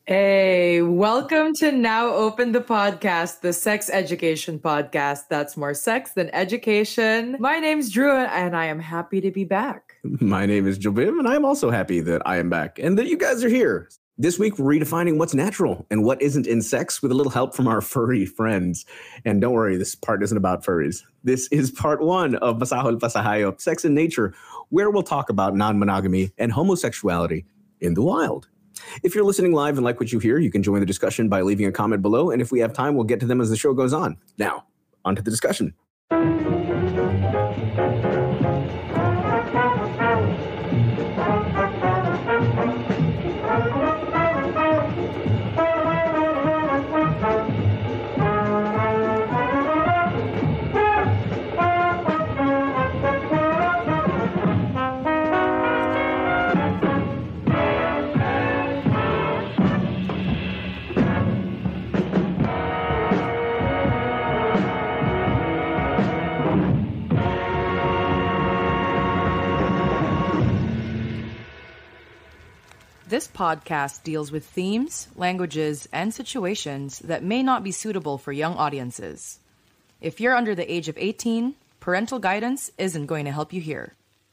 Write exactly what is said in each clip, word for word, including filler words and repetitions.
Hey, welcome to Now Open the Podcast, the sex education podcast that's more sex than education. My name's Drew, and I am happy to be back. My name is Jobim, and I'm also happy that I am back and that you guys are here. This week, we're redefining what's natural and what isn't in sex with a little help from our furry friends. And don't worry, this part isn't about furries. This is part one of Masahol Pasahayop, Sex and Nature, where we'll talk about non-monogamy and homosexuality in the wild. If you're listening live and like what you hear, you can join the discussion by leaving a comment below. And if we have time, we'll get to them as the show goes on. Now, on to the discussion. This podcast deals with themes, languages, and situations that may not be suitable for young audiences. If you're under the age of eighteen, parental guidance isn't going to help you here.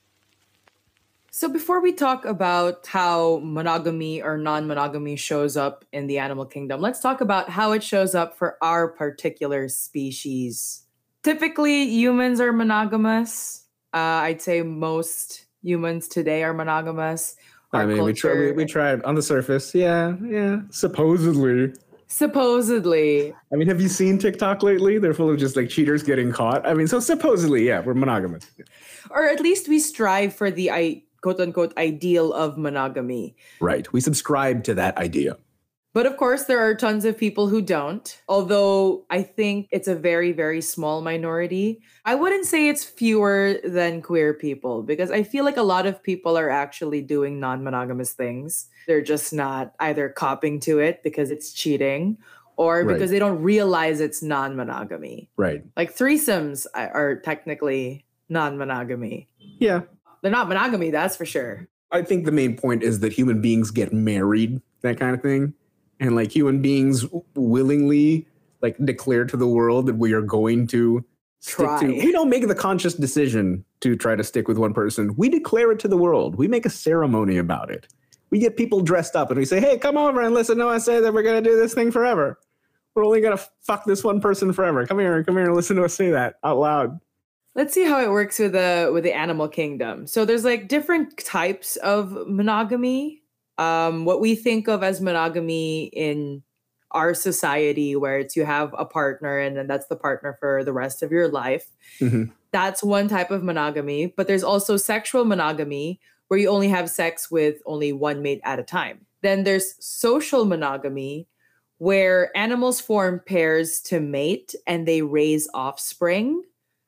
So before we talk about how monogamy or non-monogamy shows up in the animal kingdom, let's talk about how it shows up for our particular species. Typically, humans are monogamous. Uh, I'd say most humans today are monogamous. I mean, we, try, we we tried on the surface. Yeah, yeah. Supposedly. Supposedly. I mean, have you seen TikTok lately? They're full of just like cheaters getting caught. I mean, so supposedly, yeah, we're monogamous. Or at least we strive for the I, quote unquote ideal of monogamy. Right. We subscribe to that idea. But of course, there are tons of people who don't, although I think it's a very, very small minority. I wouldn't say it's fewer than queer people because I feel like a lot of people are actually doing non-monogamous things. They're just not either copping to it because it's cheating or Right. because they don't realize it's non-monogamy. Right. Like threesomes are technically non-monogamy. Yeah. They're not monogamy, that's for sure. I think the main point is that human beings get married, that kind of thing. And like human beings willingly like declare to the world that we are going to Try. stick to. We don't make the conscious decision to try to stick with one person. We declare it to the world. We make a ceremony about it. We get people dressed up and we say, hey, come over and listen to us say that we're going to do this thing forever. We're only going to fuck this one person forever. Come here, come here and listen to us say that out loud. Let's see how it works with the with the animal kingdom. So there's like different types of monogamy. Um, what we think of as monogamy in our society, where it's you have a partner and then that's the partner for the rest of your life. Mm-hmm. That's one type of monogamy. But there's also sexual monogamy, where you only have sex with only one mate at a time. Then there's social monogamy, where animals form pairs to mate and they raise offspring.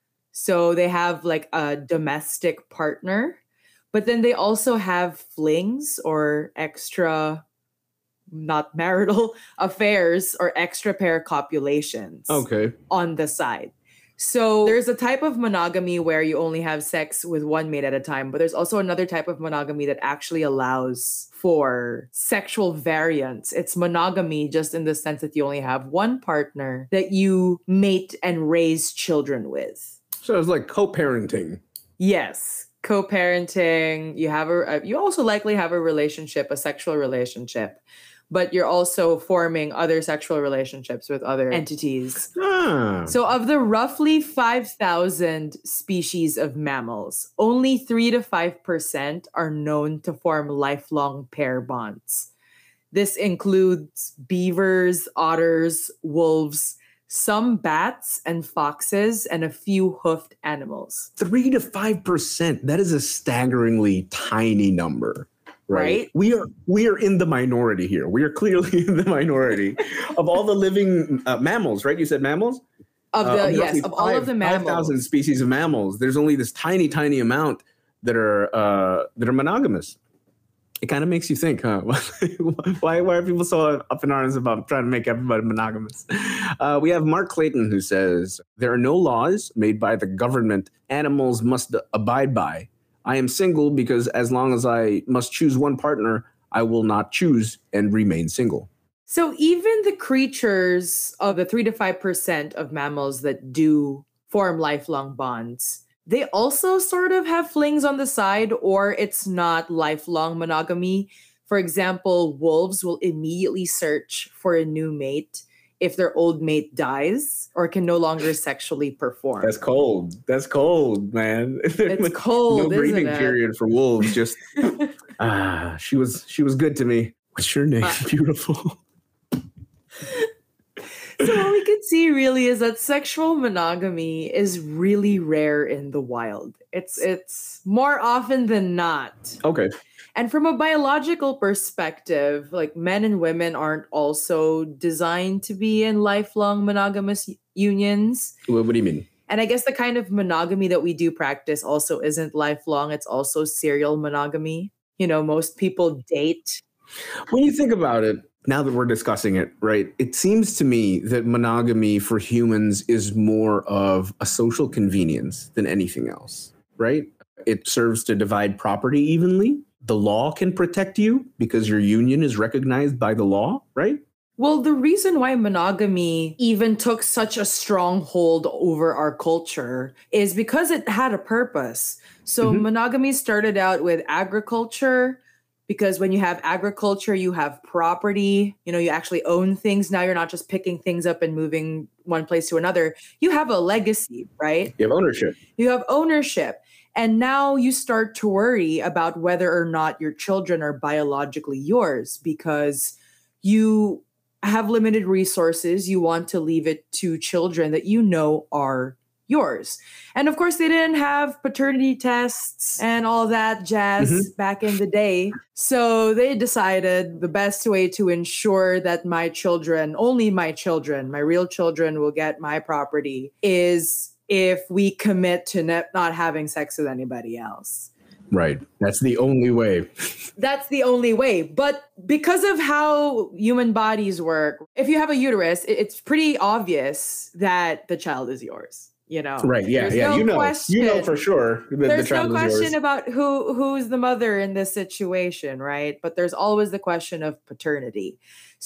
So they have like a domestic partner. But then they also have flings or extra, not marital affairs or extra pair copulations Okay. on the side. So there's a type of monogamy where you only have sex with one mate at a time, but there's also another type of monogamy that actually allows for sexual variance. It's monogamy just in the sense that you only have one partner that you mate and raise children with. So it's like co-parenting. Yes. Co-parenting, you have a you also likely have a relationship, a sexual relationship, but you're also forming other sexual relationships with other entities. Ah. So of the roughly five thousand species of mammals, only three to five percent are known to form lifelong pair bonds. This includes beavers, otters, wolves, some bats and foxes, and a few hoofed animals. Three to five percent. That is a staggeringly tiny number, right? Right? We are we are in the minority here. We are clearly in the minority of all the living uh, mammals, right? You said mammals? Of the Uh, yes, roughly of all of the mammals. five thousand species of mammals. There's only this tiny, tiny amount that are uh, that are monogamous. It kind of makes you think, huh? why, why are people so up in arms about trying to make everybody monogamous? Uh, we have Mark Clayton who says, there are no laws made by the government animals must abide by. I am single because as long as I must choose one partner, I will not choose and remain single. So even the creatures of the three to five percent of mammals that do form lifelong bonds, they also sort of have flings on the side, or it's not lifelong monogamy. For example, wolves will immediately search for a new mate if their old mate dies or can no longer sexually perform. That's cold. That's cold, man. It's cold. No breathing isn't it? period for wolves. Just ah, she was she was good to me. What's your name? Uh, Beautiful. So what we can see really is that sexual monogamy is really rare in the wild. It's it's more often than not. Okay. And from a biological perspective, like men and women aren't also designed to be in lifelong monogamous unions. What, what do you mean? And I guess the kind of monogamy that we do practice also isn't lifelong. It's also serial monogamy. You know, most people date. When you think about it, now that we're discussing it, right, it seems to me that monogamy for humans is more of a social convenience than anything else, right? It serves to divide property evenly. The law can protect you because your union is recognized by the law, right? Well, the reason why monogamy even took such a strong hold over our culture is because it had a purpose. So mm-hmm. monogamy started out with agriculture, because when you have agriculture, you have property, you know, you actually own things. Now you're not just picking things up and moving one place to another. You have a legacy, right? You have ownership. You have ownership. And now you start to worry about whether or not your children are biologically yours because you have limited resources. You want to leave it to children that you know are yours. And of course, they didn't have paternity tests and all that jazz mm-hmm. back in the day. So they decided the best way to ensure that my children, only my children, my real children will get my property is if we commit to ne- not having sex with anybody else. Right. That's the only way. That's the only way. But because of how human bodies work, if you have a uterus, it's pretty obvious that the child is yours. You know, right? Yeah, There's yeah. No you know, question. you know for sure. That there's the child no is question yours. about who who's the mother in this situation, right? But there's always the question of paternity.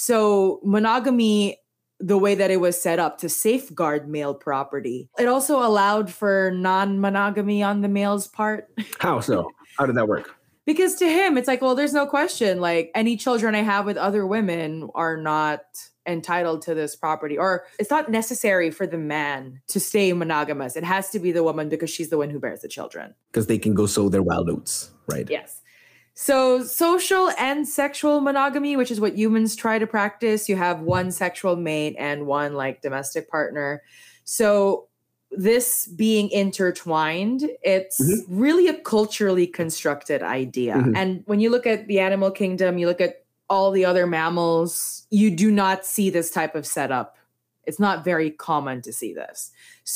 So monogamy, the way that it was set up to safeguard male property, it also allowed for non-monogamy on the male's part. How so? How did that work? Because to him, it's like, well, there's no question. Like any children I have with other women are not entitled to this property, or it's not necessary for the man to stay monogamous. It has to be the woman because she's the one who bears the children. Because they can go sow their wild oats, right? Yes. So social and sexual monogamy, which is what humans try to practice, you have one sexual mate and one like domestic partner. So this being intertwined, it's mm-hmm. really a culturally constructed idea. Mm-hmm. And when you look at the animal kingdom, you look at all the other mammals, you do not see this type of setup. It's not very common to see this.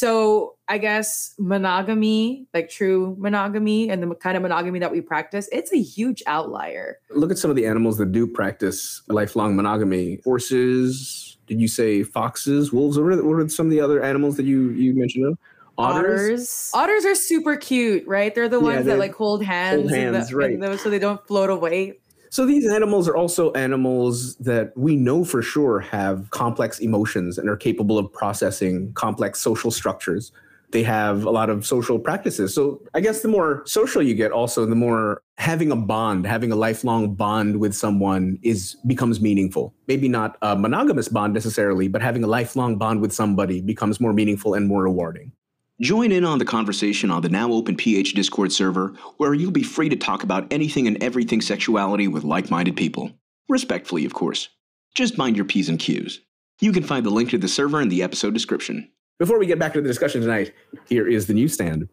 So I guess monogamy, like true monogamy and the kind of monogamy that we practice, it's a huge outlier. Look at some of the animals that do practice lifelong monogamy. Horses, did you say foxes, wolves? What are, what are some of the other animals that you, you mentioned? Otters. Otters. Otters are super cute, right? They're the ones yeah, that like hold hands, hold hands the, right. those, so they don't float away. So these animals are also animals that we know for sure have complex emotions and are capable of processing complex social structures. They have a lot of social practices. So I guess the more social you get also, the more having a bond, having a lifelong bond with someone is becomes meaningful. Maybe not a monogamous bond necessarily, but having a lifelong bond with somebody becomes more meaningful and more rewarding. Join in on the conversation on the now open P H Discord server, where you'll be free to talk about anything and everything sexuality with like-minded people. Respectfully, of course. Just mind your P's and Q's. You can find the link to the server in the episode description. Before we get back to the discussion tonight, here is the newsstand.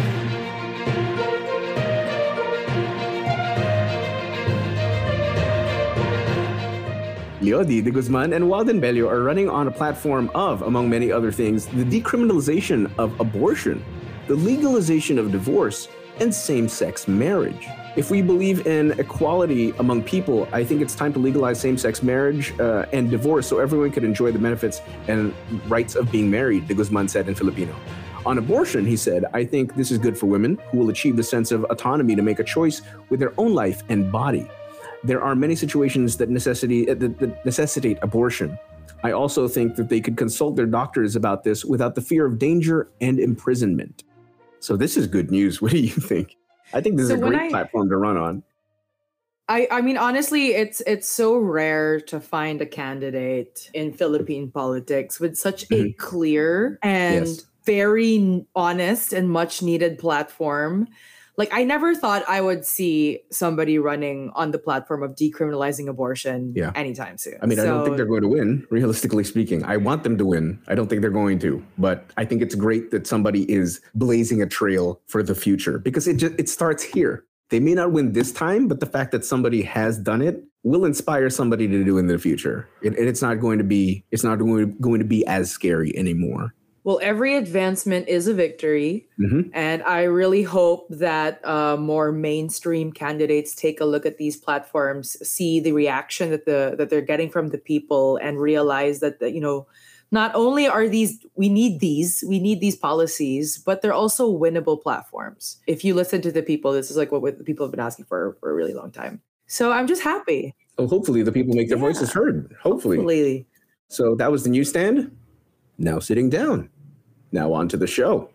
Leody de Guzman and Walden Bello are running on a platform of, among many other things, the decriminalization of abortion, the legalization of divorce, and same-sex marriage. If we believe in equality among people, I think it's time to legalize same-sex marriage uh, and divorce so everyone can enjoy the benefits and rights of being married, de Guzman said in Filipino. On abortion, he said, I think this is good for women who will achieve the sense of autonomy to make a choice with their own life and body. there are many situations that necessity that, that necessitate abortion. I also think that they could consult their doctors about this without the fear of danger and imprisonment. So this is good news. What do you think? I think this So is a when great I- platform to run on. I, I mean, honestly, it's it's so rare to find a candidate in Philippine politics with such a Mhm. clear and Yes. very honest and much needed platform. Like, I never thought I would see somebody running on the platform of decriminalizing abortion Yeah. anytime soon. I mean, I don't think So- they're going to win, realistically speaking. I want them to win. I don't think they're going to. But I think it's great that somebody is blazing a trail for the future because it just, it starts here. They may not win this time, but the fact that somebody has done it will inspire somebody to do it in the future. It, and it's not going to be it's not going to, going to be as scary anymore. Well, every advancement is a victory. Mhm. And I really hope that uh, more mainstream candidates take a look at these platforms, see the reaction that the that they're getting from the people, and realize that, that you know, not only are these we need these we need these policies, but they're also winnable platforms. If you listen to the people, this is like what the people have been asking for for a really long time. So I'm just happy. So hopefully the people make their Yeah. voices heard. Hopefully. Hopefully. So that was the newsstand. Now sitting down. Now on to the show.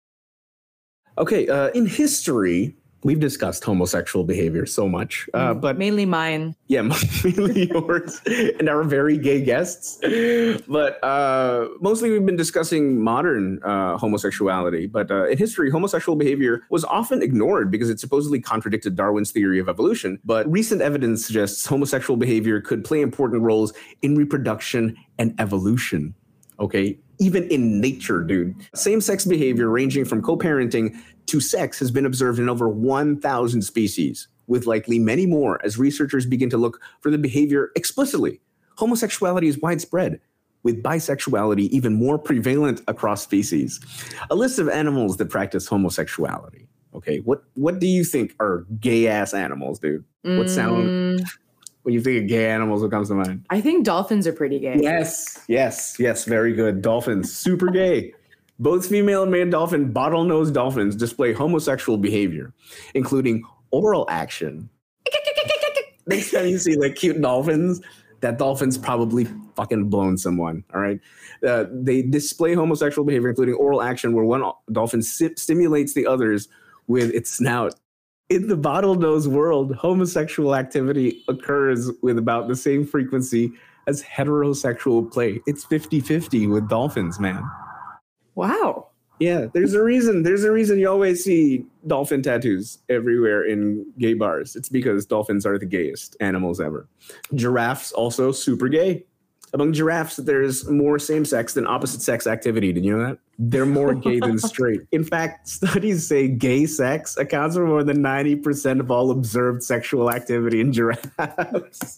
Okay, uh, in history, we've discussed homosexual behavior so much, uh, but Mainly mine. yeah, mainly yours and our very gay guests. But uh, mostly we've been discussing modern uh, homosexuality. But uh, in history, homosexual behavior was often ignored because it supposedly contradicted Darwin's theory of evolution. But recent evidence suggests homosexual behavior could play important roles in reproduction and evolution. Okay, even in nature, dude. Same-sex behavior ranging from co-parenting to sex has been observed in over one thousand species, with likely many more as researchers begin to look for the behavior explicitly. Homosexuality is widespread, with bisexuality even more prevalent across species. A list of animals that practice homosexuality. Okay, what what do you think are gay-ass animals, dude? What sound, Mm, when you think of gay animals, what comes to mind? I think dolphins are pretty gay. Yes, yes, yes, very good. Dolphins, super gay. Both female and male dolphin, bottlenose dolphins display homosexual behavior, including oral action. Next time you see like cute dolphins, that dolphin's probably fucking blown someone, all right? Uh, they display homosexual behavior, including oral action, where one dolphin si- stimulates the others with its snout. In the bottlenose world, homosexual activity occurs with about the same frequency as heterosexual play. It's fifty-fifty with dolphins, man. Wow. Yeah, there's a reason. There's a reason you always see dolphin tattoos everywhere in gay bars. It's because dolphins are the gayest animals ever. Giraffes also super gay. Among giraffes, there's more same-sex than opposite-sex activity. Did you know that? They're more gay than straight. In fact, studies say gay sex accounts for more than ninety percent of all observed sexual activity in giraffes.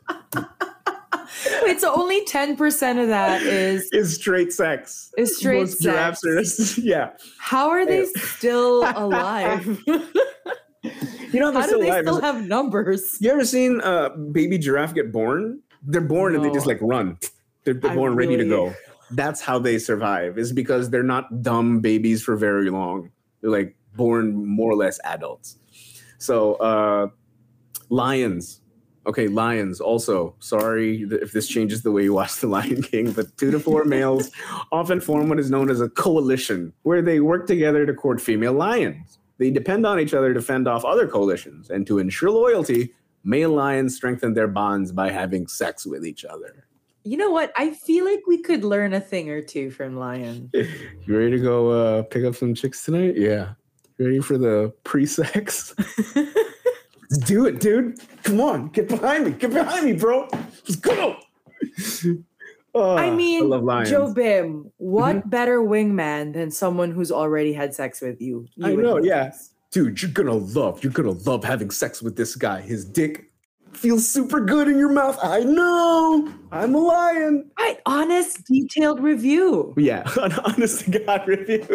Wait, so only ten percent of that is Is straight sex. is straight Most sex. giraffes are, yeah. How are they still alive? You know, they're How do still they alive. still have numbers? You ever seen a baby giraffe get born? They're born and they just No. like run. They're, they're I born ready to really- go. That's how they survive, is because they're not dumb babies for very long. They're like born more or less adults. So uh, lions. Okay, lions also. Sorry if this changes the way you watch The Lion King, but two to four males often form what is known as a coalition, where they work together to court female lions. They depend on each other to fend off other coalitions, and to ensure loyalty, male lions strengthen their bonds by having sex with each other. You know what? I feel like we could learn a thing or two from Lion. You ready to go uh, pick up some chicks tonight? Yeah. Ready for the pre-sex? Let's do it, dude. Come on, get behind me. Get behind me, bro. Let's go. Oh, I mean, I love lions. Joe Bim, what better wingman than someone who's already had sex with you? You I and know, me. yeah. Dude, you're gonna love, you're gonna love having sex with this guy. His dick feels super good in your mouth. I know. I'm a lion. Right, honest, detailed review. Yeah, an honest to God review.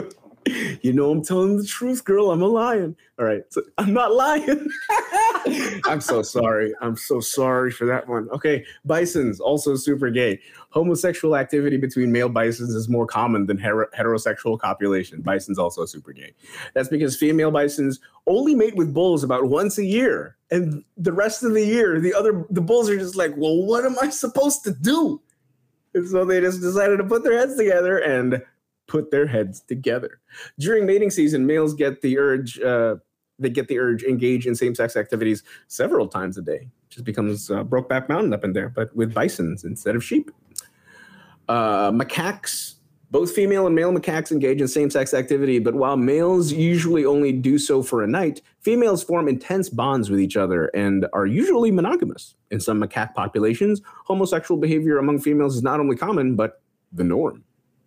You know I'm telling the truth, girl. I'm a lion. All right. So I'm not lying. I'm so sorry. I'm so sorry for that one. Okay. Bisons, also super gay. Homosexual activity between male bisons is more common than her- heterosexual copulation. Bisons also super gay. That's because female bisons only mate with bulls about once a year. And the rest of the year, the other the bulls are just like, well, what am I supposed to do? And so they just decided to put their heads together and put their heads together. During mating season, males get the urge, uh, they get the urge engage in same-sex activities several times a day. It just becomes uh, Brokeback Mountain up in there, but with bisons instead of sheep. Uh, macaques, both female and male macaques engage in same-sex activity, but while males usually only do so for a night, females form intense bonds with each other and are usually monogamous. In some macaque populations, homosexual behavior among females is not only common, but the norm.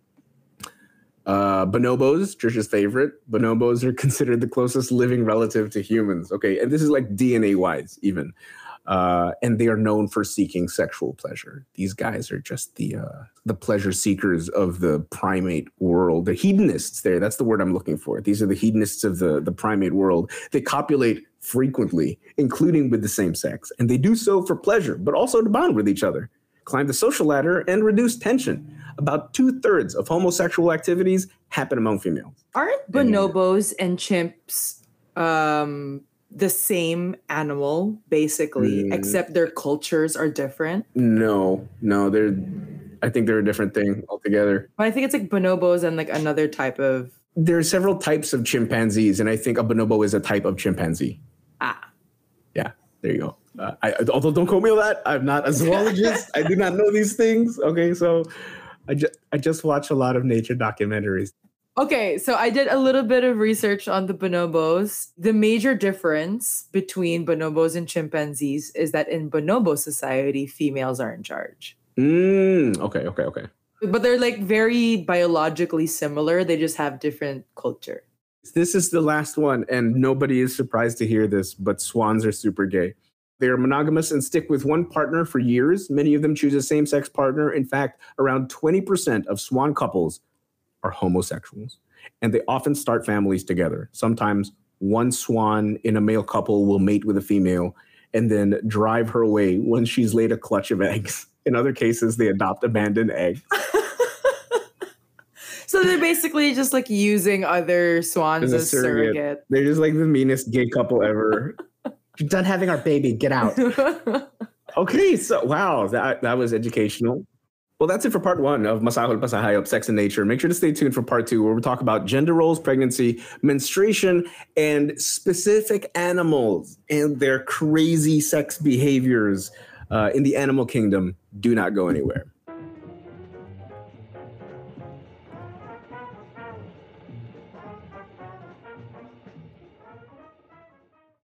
Uh, bonobos, Trisha's favorite. Bonobos are considered the closest living relative to humans. Okay, and this is like D N A-wise even. Uh, and they are known for seeking sexual pleasure. These guys are just the uh, the pleasure seekers of the primate world. The hedonists there, that's the word I'm looking for. These are the hedonists of the, the primate world. They copulate frequently, including with the same sex. And they do so for pleasure, but also to bond with each other, climb the social ladder, and reduce tension. About two-thirds of homosexual activities happen among females. Aren't bonobos and chimps um, the same animal, basically, mm. except their cultures are different? No, no, they're. I think they're a different thing altogether. But I think it's like bonobos and like another type of... There are several types of chimpanzees, and I think a bonobo is a type of chimpanzee. Ah. Yeah, there you go. Uh, I, although don't quote me on that. I'm not a zoologist. I do not know these things. Okay, so I just I just watch a lot of nature documentaries. Okay, so I did a little bit of research on the bonobos. The major difference between bonobos and chimpanzees is that in bonobo society, females are in charge. Mm, okay, okay, okay. But they're like very biologically similar. They just have different culture. This is the last one, and nobody is surprised to hear this, but swans are super gay. They are monogamous and stick with one partner for years. Many of them choose a same-sex partner. In fact, around twenty percent of swan couples are homosexuals, and they often start families together. Sometimes one swan in a male couple will mate with a female and then drive her away once she's laid a clutch of eggs. In other cases, they adopt abandoned eggs. So they're basically just like using other swans as, as surrogate. surrogate. They're just like the meanest gay couple ever. You're done having our baby. Get out. Okay, so wow, that, that was educational. Well, that's it for part one of Masahol Pasahayop, Sex and Nature. Make sure to stay tuned for part two, where we talk about gender roles, pregnancy, menstruation, and specific animals and their crazy sex behaviors uh, in the animal kingdom. Do not go anywhere.